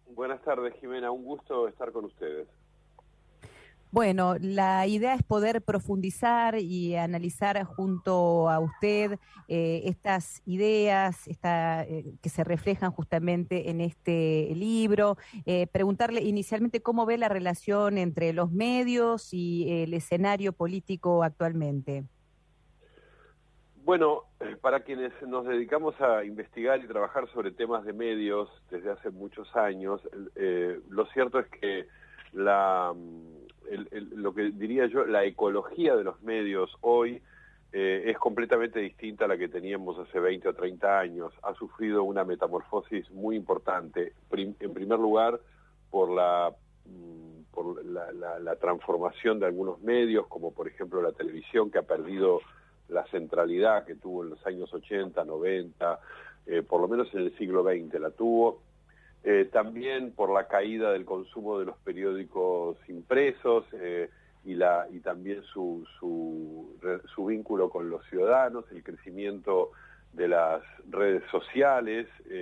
Buenas tardes, Jimena. Un gusto estar con ustedes. Bueno, la idea es poder profundizar y analizar junto a usted estas ideas que se reflejan justamente en este libro. Preguntarle inicialmente cómo ve la relación entre los medios y el escenario político actualmente. Bueno, para quienes nos dedicamos a investigar y trabajar sobre temas de medios desde hace muchos años, lo cierto es que lo que diría yo, la ecología de los medios hoy es completamente distinta a la que teníamos hace 20 o 30 años. Ha sufrido una metamorfosis muy importante. En primer lugar, por la transformación de algunos medios, como por ejemplo la televisión, que ha perdido la centralidad que tuvo en los años 80, 90, por lo menos en el siglo XX la tuvo. También por la caída del consumo de los periódicos impresos y también su vínculo con los ciudadanos, el crecimiento de las redes sociales,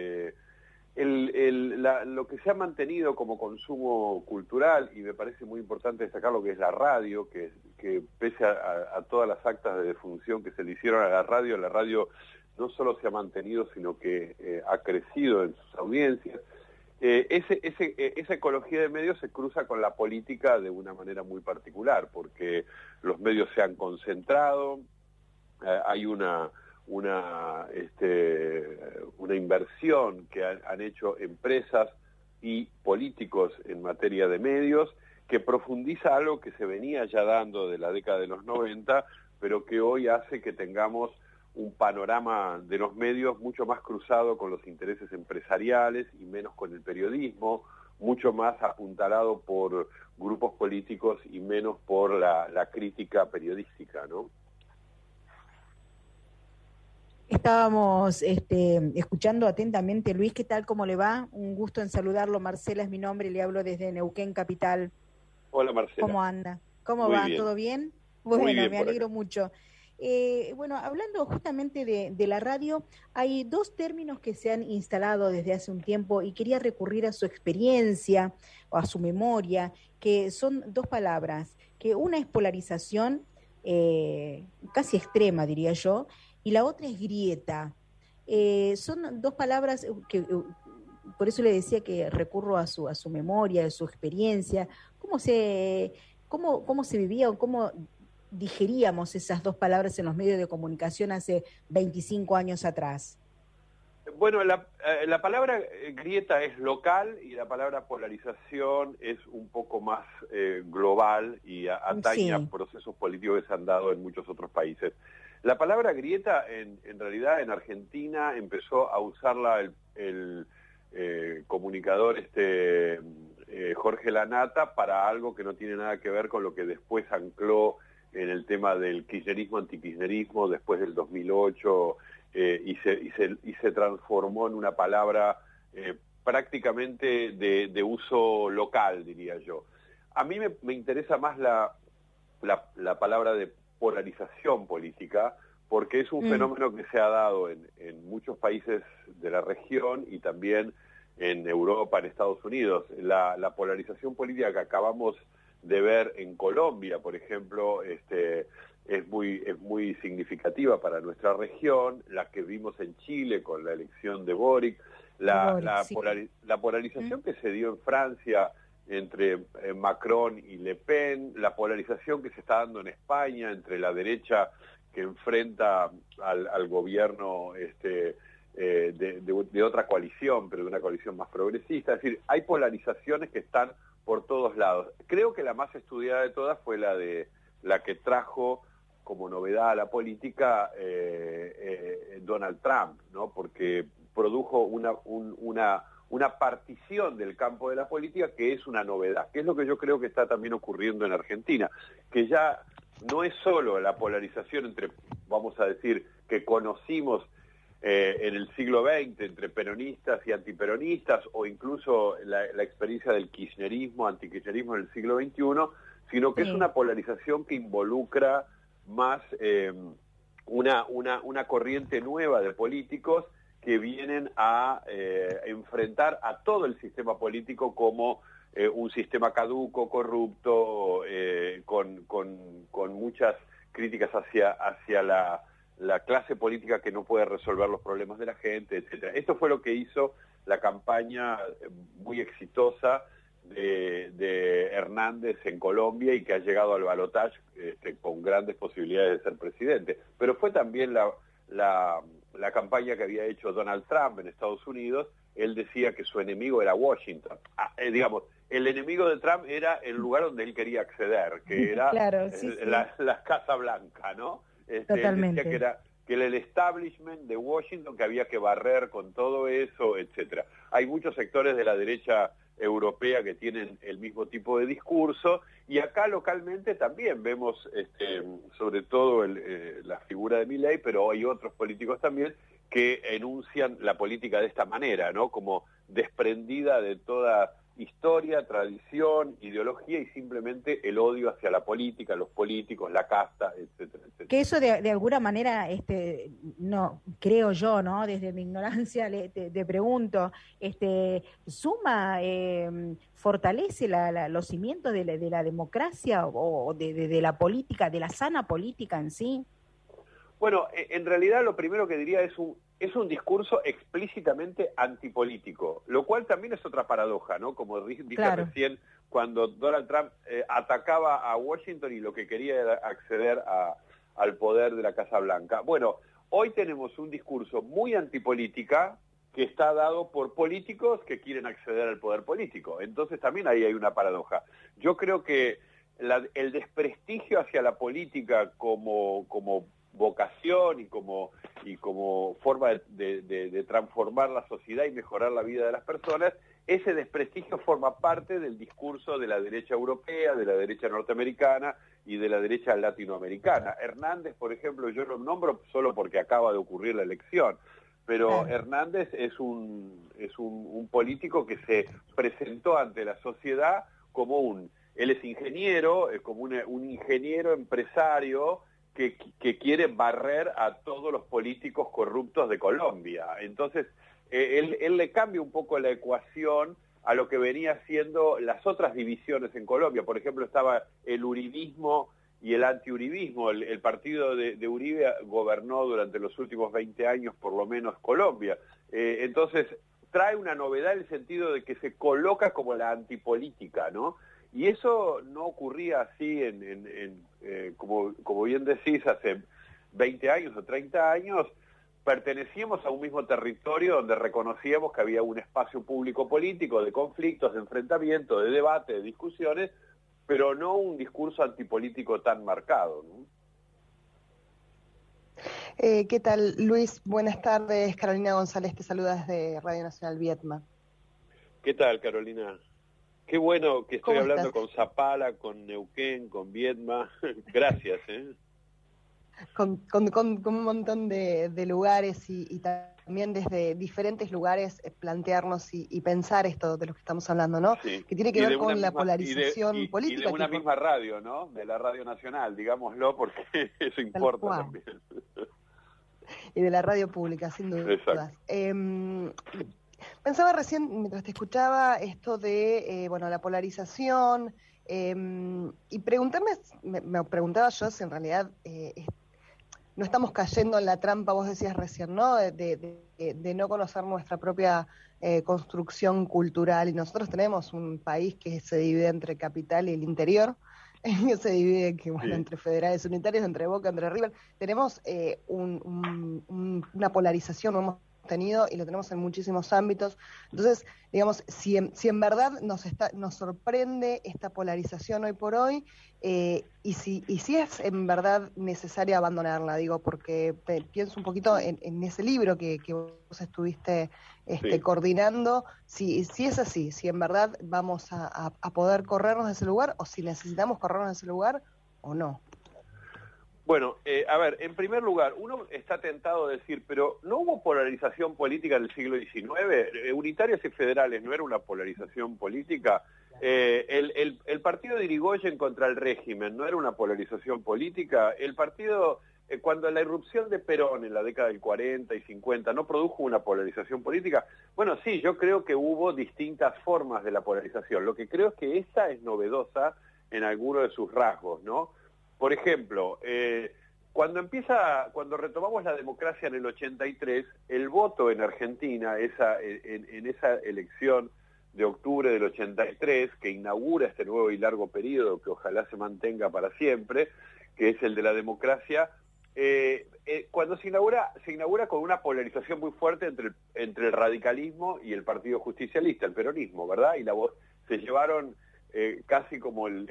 lo que se ha mantenido como consumo cultural, y me parece muy importante destacar lo que es la radio, que pese a todas las actas de defunción que se le hicieron a la radio no solo se ha mantenido, sino que ha crecido en sus audiencias. Esa ecología de medios se cruza con la política de una manera muy particular, porque los medios se han concentrado, hay una inversión que han hecho empresas y políticos en materia de medios, que profundiza algo que se venía ya dando de la década de los 90, pero que hoy hace que tengamos un panorama de los medios mucho más cruzado con los intereses empresariales y menos con el periodismo, mucho más apuntalado por grupos políticos y menos por la crítica periodística, ¿no? Estábamos escuchando atentamente. Luis, ¿qué tal? ¿Cómo le va? Un gusto en saludarlo. Marcela es mi nombre, le hablo desde Neuquén Capital. Hola, Marcela. ¿Cómo anda? ¿Cómo Muy va? bien. ¿Todo bien? Muy Bueno, bien me por alegro acá. mucho. Bueno, hablando justamente de la radio, hay dos términos que se han instalado desde hace un tiempo y quería recurrir a su experiencia o a su memoria, que son dos palabras, que una es polarización, casi extrema diría yo, y la otra es grieta. Son dos palabras que por eso le decía que recurro a su memoria, a su experiencia. ¿Cómo se vivía o cómo digeríamos esas dos palabras en los medios de comunicación hace 25 años atrás? Bueno, la palabra grieta es local y la palabra polarización es un poco más global y atañe a Sí, procesos políticos que se han dado en muchos otros países. La palabra grieta, en realidad, en Argentina empezó a usarla el comunicador Jorge Lanata para algo que no tiene nada que ver con lo que después ancló en el tema del kirchnerismo, antikirchnerismo, después del 2008, y se transformó en una palabra prácticamente de uso local, diría yo. A mí me interesa más la palabra de polarización política, porque es un mm, fenómeno que se ha dado en muchos países de la región y también en Europa, en Estados Unidos. La polarización política que acabamos de ver en Colombia, por ejemplo, es muy significativa para nuestra región, la que vimos en Chile con la elección de Boric, de Boric, sí. la Mm, polarización que se dio en Francia entre Macron y Le Pen, la polarización que se está dando en España entre la derecha que enfrenta al gobierno de otra coalición, pero de una coalición más progresista. Es decir, hay polarizaciones que están por todos lados. Creo que la más estudiada de todas fue la que trajo como novedad a la política Donald Trump, ¿no? Porque produjo una partición del campo de la política que es una novedad, que es lo que yo creo que está también ocurriendo en Argentina, que ya no es solo la polarización entre, vamos a decir, que conocimos en el siglo XX entre peronistas y antiperonistas, o incluso la experiencia del kirchnerismo, antikirchnerismo en el siglo XXI, sino que es sí. una polarización que involucra más una corriente nueva de políticos que vienen a enfrentar a todo el sistema político como un sistema caduco, corrupto, con muchas críticas hacia la clase política que no puede resolver los problemas de la gente, etcétera. Esto fue lo que hizo la campaña muy exitosa de Hernández en Colombia y que ha llegado al balotaje con grandes posibilidades de ser presidente. Pero fue también la campaña que había hecho Donald Trump en Estados Unidos. Él decía que su enemigo era Washington. Digamos, el enemigo de Trump era el lugar donde él quería acceder, que era claro, la Casa Blanca, ¿no? Totalmente. Él decía que era el establishment de Washington, que había que barrer con todo eso, etcétera. Hay muchos sectores de la derecha europea que tienen el mismo tipo de discurso, y acá localmente también vemos sobre todo la figura de Milei, pero hay otros políticos también que enuncian la política de esta manera, ¿no? Como desprendida de toda historia, tradición, ideología y simplemente el odio hacia la política, los políticos, la casta, etcétera, etcétera. Que eso de alguna manera, no creo yo, ¿no? Desde mi ignorancia te pregunto, suma, fortalece los cimientos de la democracia o de la política, de la sana política en sí. Bueno, en realidad lo primero que diría es un discurso explícitamente antipolítico, lo cual también es otra paradoja, ¿no? Como dije recién, cuando Donald Trump atacaba a Washington y lo que quería era acceder al poder de la Casa Blanca. Bueno, hoy tenemos un discurso muy antipolítica que está dado por políticos que quieren acceder al poder político. Entonces también ahí hay una paradoja. Yo creo que el desprestigio hacia la política como vocación y como forma de transformar la sociedad y mejorar la vida de las personas, ese desprestigio forma parte del discurso de la derecha europea, de la derecha norteamericana y de la derecha latinoamericana. Hernández, por ejemplo, yo lo nombro solo porque acaba de ocurrir la elección, pero Hernández es un político que se presentó ante la sociedad como él es ingeniero, como un ingeniero empresario que quiere barrer a todos los políticos corruptos de Colombia. Entonces, él le cambia un poco la ecuación a lo que venía siendo las otras divisiones en Colombia. Por ejemplo, estaba el uribismo y el antiuribismo. El partido de Uribe gobernó durante los últimos 20 años, por lo menos, Colombia. Entonces, trae una novedad en el sentido de que se coloca como la antipolítica, ¿no? Y eso no ocurría así, como bien decís, hace 20 años o 30 años. Pertenecíamos a un mismo territorio donde reconocíamos que había un espacio público político de conflictos, de enfrentamiento, de debate, de discusiones, pero no un discurso antipolítico tan marcado, ¿no? ¿Qué tal, Luis? Buenas tardes. Carolina González te saluda desde Radio Nacional Viedma. ¿Qué tal, Carolina? Qué bueno que estoy hablando con Zapala, con Neuquén, con Viedma. Gracias, Con un montón de lugares y también desde diferentes lugares plantearnos y pensar esto de lo que estamos hablando, ¿no? Sí. Que tiene que ver con la polarización política. Y de una misma radio, ¿no? De la Radio Nacional, digámoslo, porque eso importa también. Y de la radio pública, sin duda. Exacto. Pensaba recién, mientras te escuchaba, esto de la polarización, y me preguntaba yo si en realidad no estamos cayendo en la trampa, vos decías recién, ¿no? De no conocer nuestra propia construcción cultural. Y nosotros tenemos un país que se divide entre capital y el interior, que se divide entre federales unitarios, entre Boca, entre River. Tenemos una polarización, lo hemos tenido y lo tenemos en muchísimos ámbitos. Entonces, digamos, si en verdad nos sorprende esta polarización hoy por hoy, y si es en verdad necesaria abandonarla, digo, porque pienso un poquito en ese libro que vos estuviste coordinando, si es así, si en verdad vamos a poder corrernos de ese lugar, o si necesitamos corrernos de ese lugar o no. Bueno, a ver, en primer lugar, uno está tentado a decir, pero ¿no hubo polarización política en el siglo XIX? Unitarios y federales, ¿no era una polarización política? El partido de Irigoyen contra el régimen, ¿no era una polarización política? El partido cuando la irrupción de Perón en la década del 40 y 50 no produjo una polarización política, bueno, sí, yo creo que hubo distintas formas de la polarización. Lo que creo es que esta es novedosa en alguno de sus rasgos, ¿no? Por ejemplo, cuando retomamos la democracia en el 83, el voto en Argentina, en esa elección de octubre del 83, que inaugura este nuevo y largo periodo que ojalá se mantenga para siempre, que es el de la democracia, cuando se inaugura con una polarización muy fuerte entre el radicalismo y el Partido Justicialista, el peronismo, ¿verdad? Y se llevaron casi como el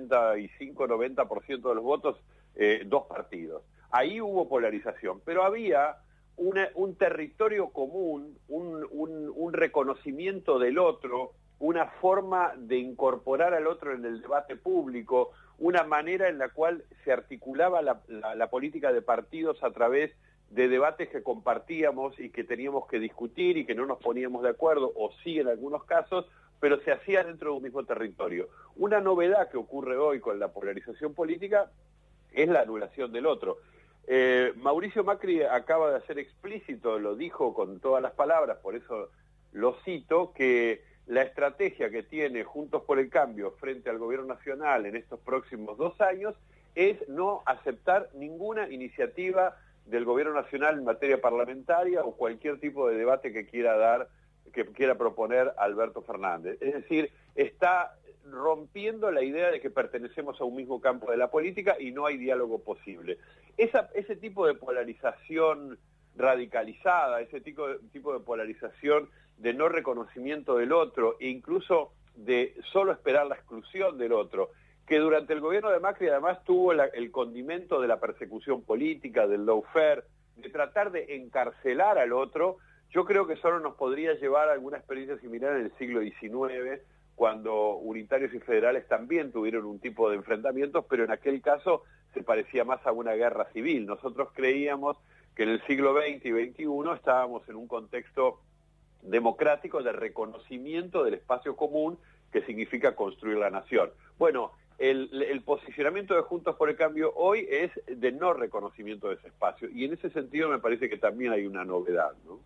85-90% de los votos dos partidos. Ahí hubo polarización, pero había un territorio común, un reconocimiento del otro, una forma de incorporar al otro en el debate público, una manera en la cual se articulaba la política de partidos a través de debates que compartíamos y que teníamos que discutir y que no nos poníamos de acuerdo, o sí en algunos casos, pero se hacía dentro de un mismo territorio. Una novedad que ocurre hoy con la polarización política es la anulación del otro. Mauricio Macri acaba de hacer explícito, lo dijo con todas las palabras, por eso lo cito, que la estrategia que tiene Juntos por el Cambio frente al gobierno nacional en estos próximos 2 años es no aceptar ninguna iniciativa del gobierno nacional en materia parlamentaria o cualquier tipo de debate que quiera proponer Alberto Fernández. Es decir, está rompiendo la idea de que pertenecemos a un mismo campo de la política y no hay diálogo posible. Ese tipo de polarización radicalizada, ese tipo de polarización de no reconocimiento del otro e incluso de solo esperar la exclusión del otro, que durante el gobierno de Macri además tuvo el condimento de la persecución política, del lawfare, de tratar de encarcelar al otro, yo creo que solo nos podría llevar a alguna experiencia similar en el siglo XIX, cuando unitarios y federales también tuvieron un tipo de enfrentamientos, pero en aquel caso se parecía más a una guerra civil. Nosotros creíamos que en el siglo XX y XXI estábamos en un contexto democrático de reconocimiento del espacio común que significa construir la nación. Bueno, el posicionamiento de Juntos por el Cambio hoy es de no reconocimiento de ese espacio, y en ese sentido me parece que también hay una novedad, ¿no?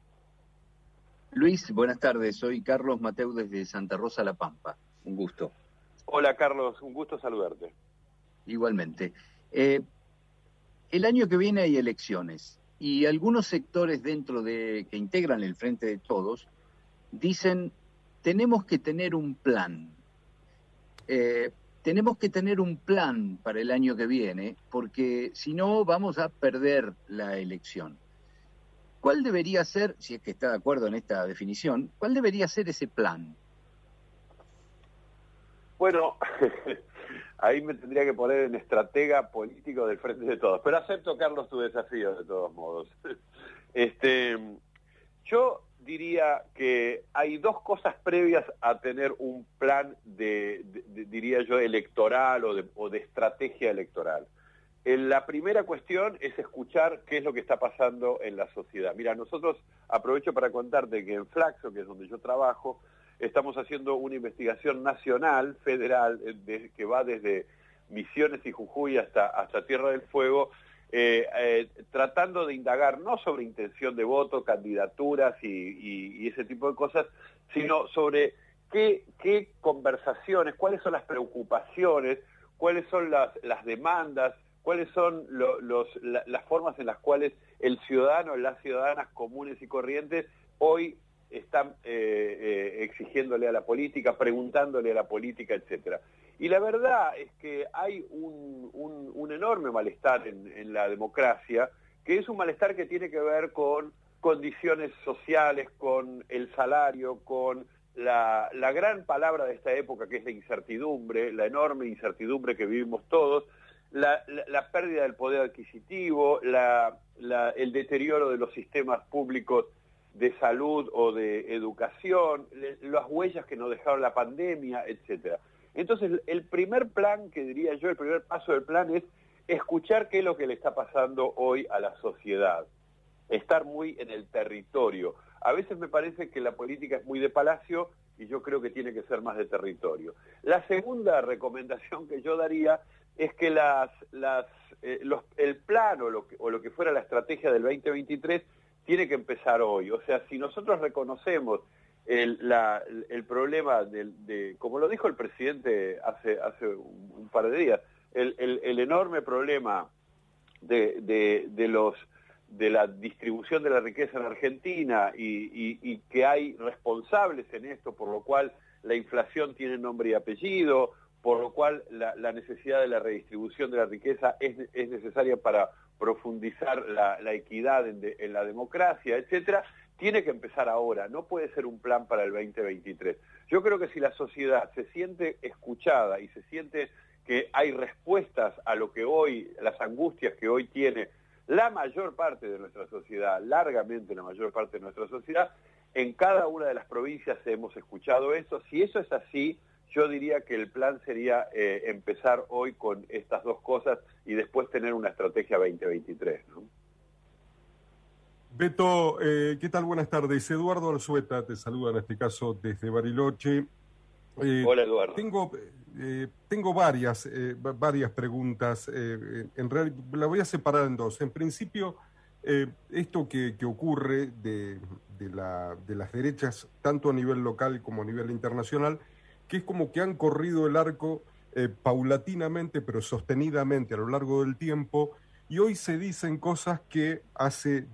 Luis, buenas tardes. Soy Carlos Mateu desde Santa Rosa, La Pampa. Un gusto. Hola, Carlos. Un gusto saludarte. Igualmente. El año que viene hay elecciones y algunos sectores que integran el Frente de Todos dicen tenemos que tener un plan. Tenemos que tener un plan para el año que viene porque si no vamos a perder la elección. ¿Cuál debería ser, si es que está de acuerdo en esta definición, cuál debería ser ese plan? Bueno, ahí me tendría que poner en estratega político del Frente de Todos, pero acepto, Carlos, tu desafío de todos modos. Yo diría que hay dos cosas previas a tener un plan diría yo, electoral o de estrategia electoral. La primera cuestión es escuchar qué es lo que está pasando en la sociedad. Mira, nosotros, aprovecho para contarte que en Flaxo, que es donde yo trabajo, estamos haciendo una investigación nacional, federal, que va desde Misiones y Jujuy hasta Tierra del Fuego, tratando de indagar no sobre intención de voto, candidaturas y ese tipo de cosas, sino sobre qué conversaciones, cuáles son las preocupaciones, cuáles son las demandas, cuáles son las formas en las cuales el ciudadano, las ciudadanas comunes y corrientes hoy están exigiéndole a la política, preguntándole a la política, etcétera. Y la verdad es que hay un enorme malestar en la democracia, que es un malestar que tiene que ver con condiciones sociales, con el salario, con la gran palabra de esta época que es la incertidumbre, la enorme incertidumbre que vivimos todos, la pérdida del poder adquisitivo, el deterioro de los sistemas públicos de salud o de educación, las huellas que nos dejaron la pandemia, etcétera. Entonces, el primer plan que diría yo, el primer paso del plan es escuchar qué es lo que le está pasando hoy a la sociedad, estar muy en el territorio. A veces me parece que la política es muy de palacio y yo creo que tiene que ser más de territorio. La segunda recomendación que yo daría es que el plan o lo que fuera la estrategia del 2023 tiene que empezar hoy. O sea, si nosotros reconocemos el problema como lo dijo el presidente hace un par de días, el enorme problema de la distribución de la riqueza en Argentina y que hay responsables en esto, por lo cual la inflación tiene nombre y apellido, por lo cual la necesidad de la redistribución de la riqueza es necesaria para profundizar la equidad en la democracia, etcétera, tiene que empezar ahora, no puede ser un plan para el 2023. Yo creo que si la sociedad se siente escuchada y se siente que hay respuestas a lo que hoy, las angustias que hoy tiene la mayor parte de nuestra sociedad, largamente la mayor parte de nuestra sociedad, en cada una de las provincias hemos escuchado eso. Si eso es así, yo diría que el plan sería empezar hoy con estas dos cosas y después tener una estrategia 2023, ¿no? Beto, ¿qué tal? Buenas tardes. Eduardo Alzueta te saluda en este caso desde Bariloche. Hola, Eduardo. Tengo varias preguntas. En realidad, la voy a separar en dos. En principio, esto que ocurre de las derechas, tanto a nivel local como a nivel internacional, que es como que han corrido el arco paulatinamente, pero sostenidamente a lo largo del tiempo, y hoy se dicen cosas que hace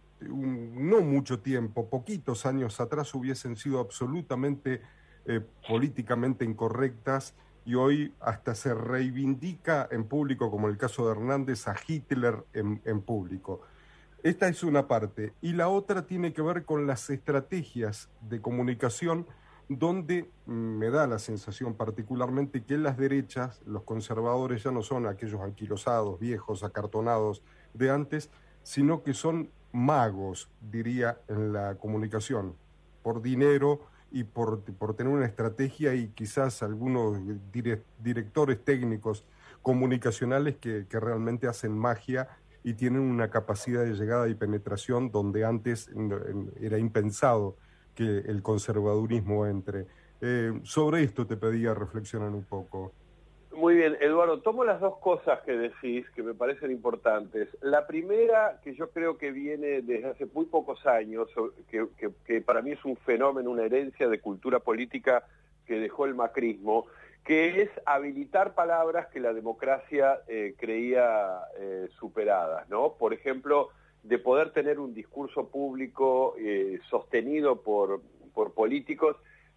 no mucho tiempo, poquitos años atrás, hubiesen sido absolutamente políticamente incorrectas, y hoy hasta se reivindica en público, como el caso de Hernández, a Hitler en público. Esta es una parte. Y la otra tiene que ver con las estrategias de comunicación, donde me da la sensación particularmente que las derechas, los conservadores, ya no son aquellos anquilosados, viejos, acartonados de antes, sino que son magos, diría, en la comunicación, por dinero y por tener una estrategia, y quizás algunos directores técnicos comunicacionales que realmente hacen magia y tienen una capacidad de llegada y penetración donde antes era impensado que el conservadurismo entre. Sobre esto te pedía reflexionar un poco. Muy bien, Eduardo, tomo las dos cosas que decís que me parecen importantes. La primera, que yo creo que viene desde hace muy pocos años, que para mí es un fenómeno, una herencia de cultura política que dejó el macrismo, que es habilitar palabras que la democracia creía superadas, ¿no? Por ejemplo, de poder tener un discurso público sostenido por políticos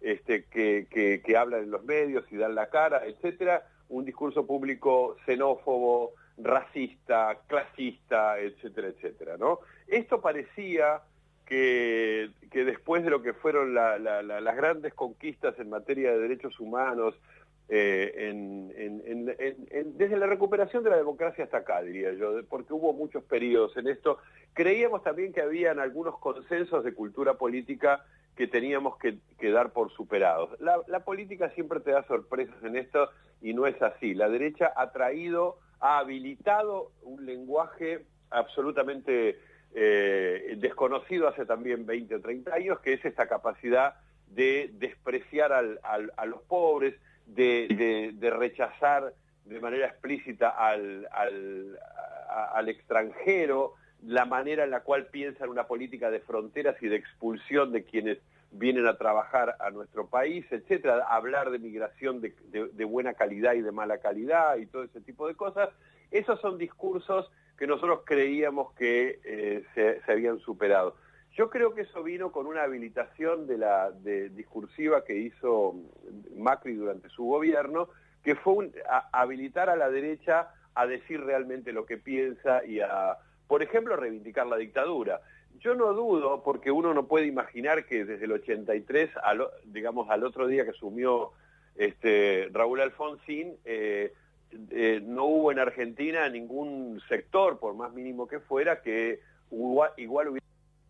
que hablan en los medios y dan la cara, etcétera, un discurso público xenófobo, racista, clasista, etcétera, etcétera, ¿no? Esto parecía que después de lo que fueron las grandes conquistas en materia de derechos humanos, desde la recuperación de la democracia hasta acá, diría yo, porque hubo muchos periodos en esto, creíamos también que habían algunos consensos de cultura política que teníamos que dar por superados. La política siempre te da sorpresas en esto y no es así. La derecha ha habilitado un lenguaje absolutamente desconocido hace también 20 o 30 años, que es esta capacidad de despreciar a los pobres, de rechazar de manera explícita al extranjero, la manera en la cual piensan una política de fronteras y de expulsión de quienes vienen a trabajar a nuestro país, etcétera, hablar de migración de buena calidad y de mala calidad y todo ese tipo de cosas. Esos son discursos que nosotros creíamos que se habían superado. Yo creo que eso vino con una habilitación discursiva que hizo Macri durante su gobierno, que fue habilitar a la derecha a decir realmente lo que piensa y por ejemplo, reivindicar la dictadura. Yo no dudo, porque uno no puede imaginar que desde el 83, al otro día que asumió Raúl Alfonsín, no hubo en Argentina ningún sector, por más mínimo que fuera, que igual hubiera...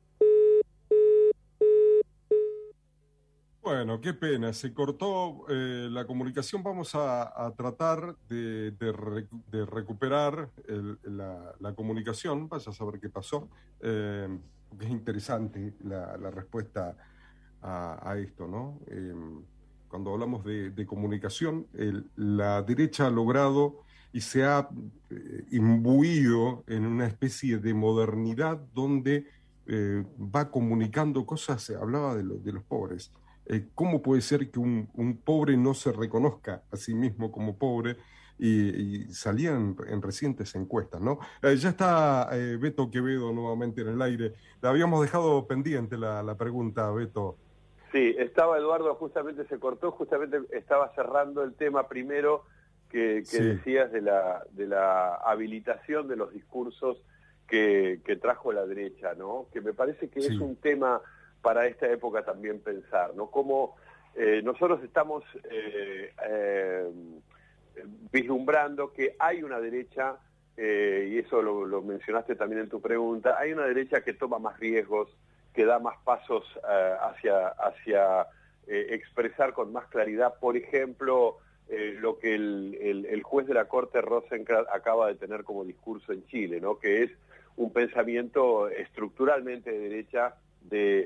Bueno, qué pena, se cortó la comunicación. Vamos a tratar de recuperar la comunicación, vaya a saber qué pasó, porque es interesante la respuesta a esto, ¿no? Cuando hablamos de comunicación, la derecha ha logrado y se ha imbuido en una especie de modernidad donde va comunicando cosas. Hablaba de los pobres. ¿Cómo puede ser que un pobre no se reconozca a sí mismo como pobre? Y salían en recientes encuestas, ¿no? Ya está Beto Quevedo nuevamente en el aire. Le habíamos dejado pendiente la pregunta, Beto. Sí, estaba Eduardo, justamente se cortó, justamente estaba cerrando el tema primero que Sí. decías de la habilitación de los discursos que trajo la derecha, ¿no? Que me parece que Sí. es un tema para esta época también pensar, ¿no? Cómo nosotros estamos vislumbrando que hay una derecha, y eso lo mencionaste también en tu pregunta, hay una derecha que toma más riesgos, que da más pasos hacia expresar con más claridad, por ejemplo, lo que el juez de la Corte Rosenkrantz acaba de tener como discurso en Chile, ¿no? Que es un pensamiento estructuralmente de derecha de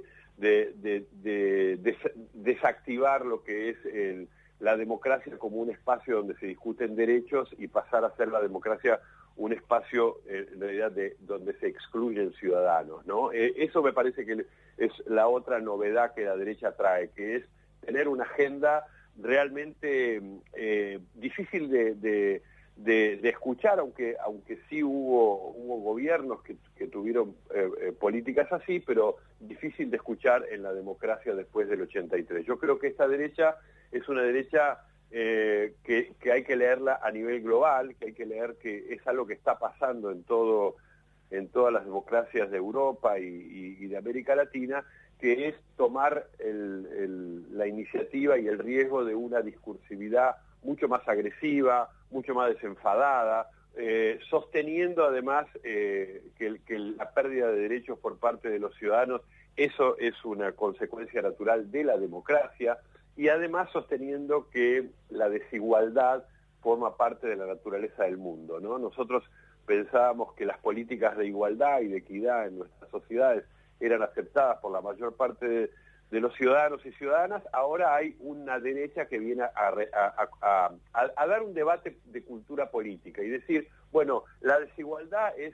desactivar lo que es la democracia como un espacio donde se discuten derechos y pasar a ser la democracia un espacio en realidad donde se excluyen ciudadanos, ¿no? Eso me parece que es la otra novedad que la derecha trae, que es tener una agenda realmente difícil de escuchar, aunque sí hubo gobiernos que tuvieron políticas así, pero difícil de escuchar en la democracia después del 83. Yo creo que esta derecha es una derecha que hay que leerla a nivel global, que hay que leer que es algo que está pasando en todas las democracias de Europa y de América Latina, que es tomar la iniciativa y el riesgo de una discursividad mucho más agresiva, mucho más desenfadada, sosteniendo además que la pérdida de derechos por parte de los ciudadanos, eso es una consecuencia natural de la democracia, y además sosteniendo que la desigualdad forma parte de la naturaleza del mundo, ¿no? Nosotros pensábamos que las políticas de igualdad y de equidad en nuestras sociedades eran aceptadas por la mayor parte de los ciudadanos y ciudadanas. Ahora hay una derecha que viene a dar un debate de cultura política y decir, bueno, la desigualdad es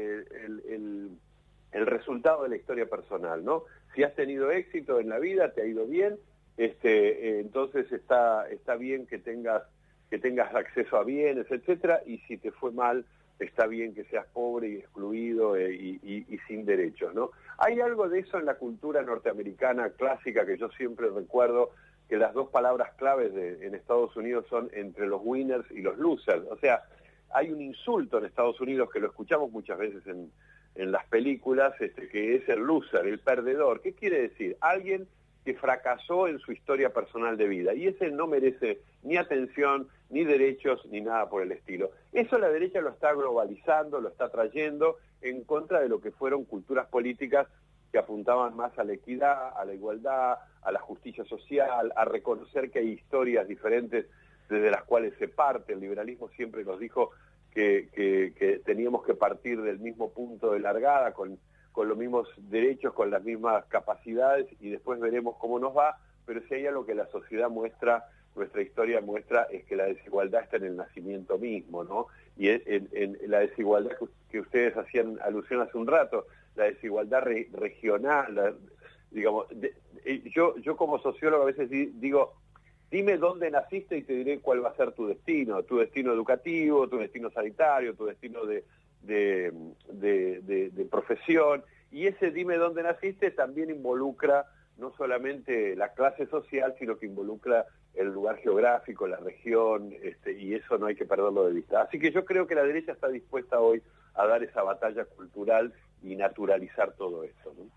el resultado de la historia personal, ¿no? Si has tenido éxito en la vida, te ha ido bien, entonces está bien que tengas acceso a bienes, etcétera, y si te fue mal, está bien que seas pobre y excluido y sin derechos, ¿no? Hay algo de eso en la cultura norteamericana clásica que yo siempre recuerdo, que las dos palabras claves en Estados Unidos son entre los winners y los losers. O sea, hay un insulto en Estados Unidos que lo escuchamos muchas veces en las películas, que es el loser, el perdedor. ¿Qué quiere decir? Alguien que fracasó en su historia personal de vida, y ese no merece ni atención, ni derechos, ni nada por el estilo. Eso la derecha lo está globalizando, lo está trayendo en contra de lo que fueron culturas políticas que apuntaban más a la equidad, a la igualdad, a la justicia social, a reconocer que hay historias diferentes desde las cuales se parte. El liberalismo siempre nos dijo que teníamos que partir del mismo punto de largada, con los mismos derechos, con las mismas capacidades, y después veremos cómo nos va, pero si hay algo que la sociedad muestra, nuestra historia muestra, es que la desigualdad está en el nacimiento mismo, ¿no? Y en la desigualdad que ustedes hacían alusión hace un rato, la desigualdad regional, digamos, yo como sociólogo a veces digo, dime dónde naciste y te diré cuál va a ser tu destino educativo, tu destino sanitario, tu destino de profesión, y ese dime dónde naciste también involucra no solamente la clase social, sino que involucra el lugar geográfico, la región, y eso no hay que perderlo de vista. Así que yo creo que la derecha está dispuesta hoy a dar esa batalla cultural y naturalizar todo esto, ¿no?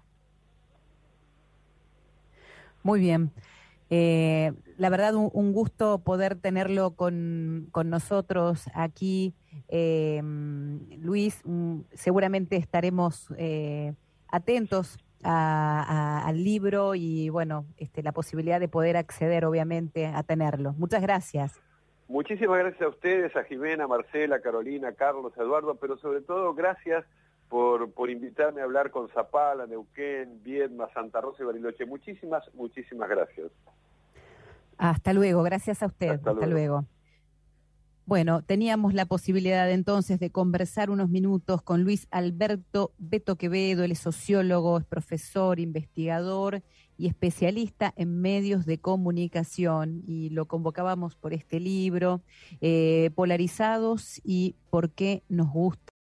Muy bien. La verdad, un gusto poder tenerlo con nosotros aquí. Luis, seguramente estaremos atentos al libro y, bueno, la posibilidad de poder acceder, obviamente, a tenerlo. Muchas gracias. Muchísimas gracias a ustedes, a Jimena, Marcela, Carolina, Carlos, Eduardo, pero sobre todo gracias por invitarme a hablar con Zapala, Neuquén, Viedma, Santa Rosa y Bariloche. Muchísimas gracias. Hasta luego, gracias a usted. Hasta luego. Bueno, teníamos la posibilidad entonces de conversar unos minutos con Luis Alberto Beto Quevedo. Él es sociólogo, es profesor, investigador y especialista en medios de comunicación, y lo convocábamos por este libro, Polarizados y por qué nos gusta